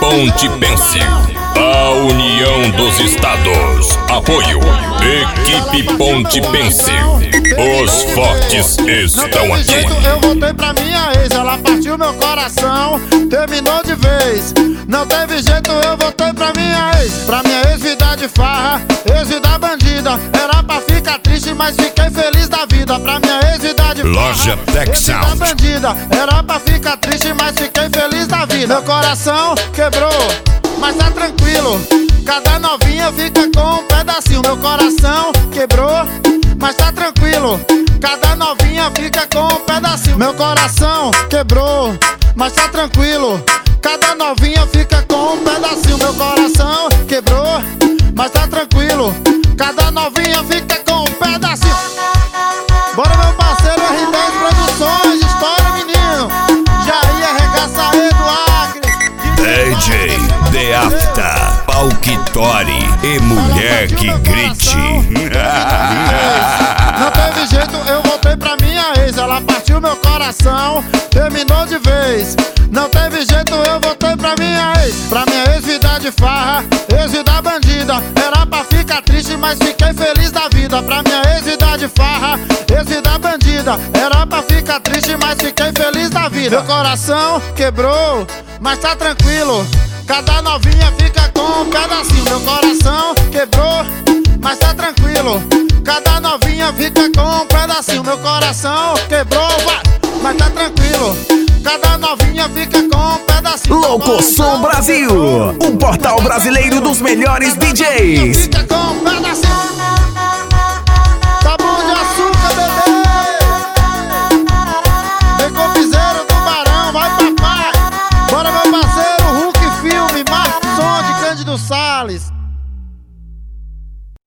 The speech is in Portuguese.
Pontipense, a união dos estados. Apoio, Equipe Pontipense. Os fortes estão não teve aqui. Jeito, eu voltei pra minha ex, ela partiu meu coração, terminou de vez. Não teve jeito, eu voltei pra minha ex. Pra minha ex, vida de farra, ex, vida bandida. Era pra ficar triste, mas fiquei feliz da vida. Pra minha ex, vida de farra, Loja Tech ex, vida Sound. bandida. Era pra ficar triste, mas fiquei feliz da vida. Meu coração quebrou, mas tá tranquilo. Cada novinha fica com um pedacinho. Meu coração quebrou, mas tá tranquilo. Cada novinha fica com um pedacinho. Meu coração quebrou, mas tá tranquilo. Cada novinha fica com um pedacinho. Meu coração quebrou, mas tá tranquilo. Cada novinha fica com um pedacinho. Bora, meu parceiro R10 Produções, história, menino. Já ia arregaçar Eduardo. DJ The Afta, Palquitori e mulher que grite. Não teve jeito, eu voltei pra minha ex. Ela partiu meu coração, terminou de vez. Não teve jeito, eu voltei pra minha ex. Pra minha ex, vida de farra, ex, vida bandida. Era pra ficar triste, mas fiquei feliz da vida. Pra minha ex, vida de farra, ex, vida bandida. Era pra ficar triste, mas fiquei feliz da vida. Meu coração quebrou, mas tá tranquilo. Cada novinha fica com um pedacinho. Meu coração quebrou, mas tá tranquilo. Cada novinha fica com um pedacinho. Meu coração quebrou, mas tá tranquilo. Cada novinha fica com um pedacinho. Louco Som Brasil, o portal brasileiro dos melhores DJs. Fica com um pedacinho.